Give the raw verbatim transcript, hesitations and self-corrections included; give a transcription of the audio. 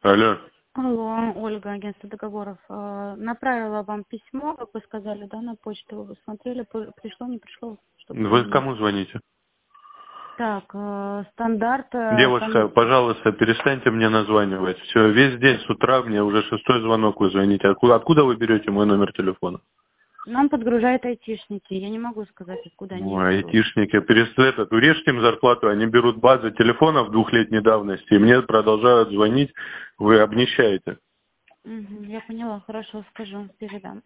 Алло. Алло, Ольга, агентство договоров. Э, Направила вам письмо, как вы сказали, да, на почту. Вы посмотрели, по- пришло, не пришло, что Вы позвонить. кому звоните? Так, э, стандарт, э, Девушка, там пожалуйста, перестаньте мне названивать. Все, весь день с утра мне уже шестой звонок вы звоните. Откуда, откуда вы берете мой номер телефона? нам подгружают айтишники. Я не могу сказать, откуда они Ну, их берут. айтишники, перестают, этот, урежьте им зарплату, они берут базы телефонов двухлетней давности, и мне продолжают звонить, вы обнищаете. Мгм, я поняла, хорошо, скажу, передам.